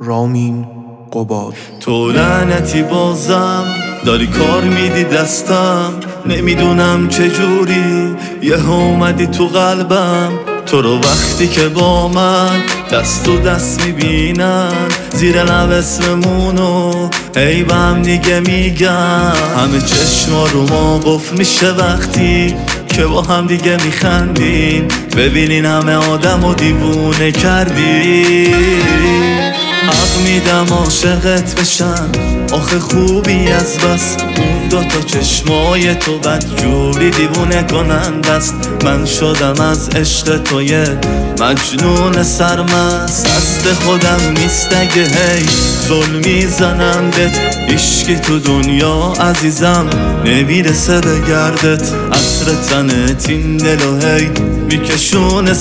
رامین قباد. تو لعنتی بازم داری کار میدی دستم، نمیدونم چجوری یه اومدی تو قلبم. تو رو وقتی که با من دست تو دست میبینن، زیر لب اسممونو ای به هم دیگه میگن. همه چشما رو ما قفل میشه وقتی که با هم دیگه میخندیم. ببینین همه آدم و دیوونه کردی. حق میدم عاشقت بشن، آخه خوبی از بس اون دوتا چشمای تو بدجوری دیوونه کنن دست. من شدم از عشق تو یه مجنون سرمست، دست خودم نیست اگه هی ظلم میزنم بهت. عشقی تو دنیا عزیزم نمیرسه به گردت، عطر تنت این دلو هی میکشونه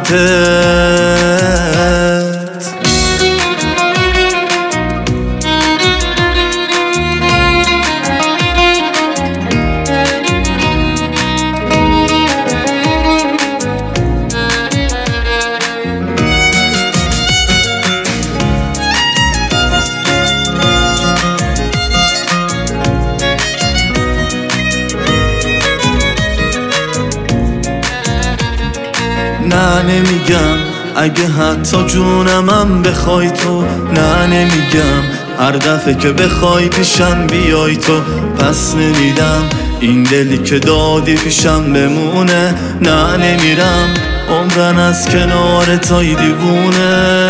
سمتت. نه نمیگم اگه حتی جونمم بخوای تو، نه نمیگم هر دفعه که بخوای پیشم بیای تو، پس نمیدم این دلی که دادی پیشم بمونه. نه نمیرم عمرن از کنار تای دیوونه.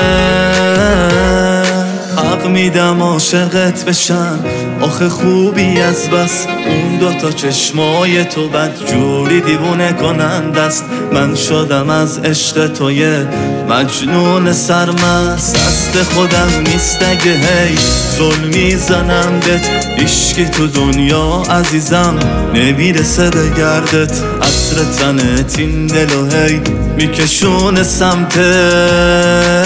حق میدم عاشقت بشن، آخه خوبی از بس اون دوتا چشمای تو بدجوری دیوونه کنن دست. من شدم از عشق تو یه مجنون سرمست، دست خودم نیست اگه هی ظلم میزنم بهت. عشقی تو دنیا عزیزم نمیرسه به گردت، عطر تنت این دلو هی میکشونه سمتت.